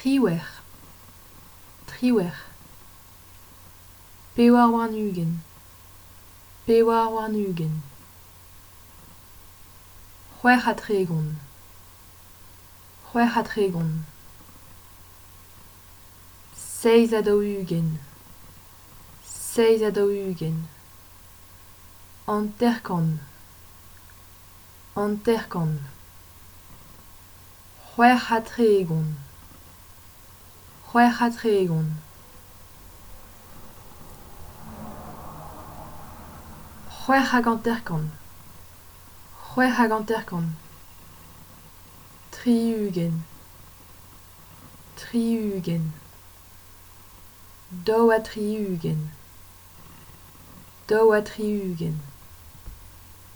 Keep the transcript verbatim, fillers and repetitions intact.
Triwer, triwer. Pevar warn-ugent, pevar warn-ugent. C'hwec'h ha tregont, c'hwec'h ha tregont. Seizh ha daou-ugent, seizh ha daou-ugent. Anterkant, anterkant. C'hwec'h ha tregont, c'hwec'h ha tregont. C'hwec'h hag anterkant, c'hwec'h hag anterkant. Tri-ugent, tri-ugent. Daou ha tri-ugent, daou ha tri-ugent.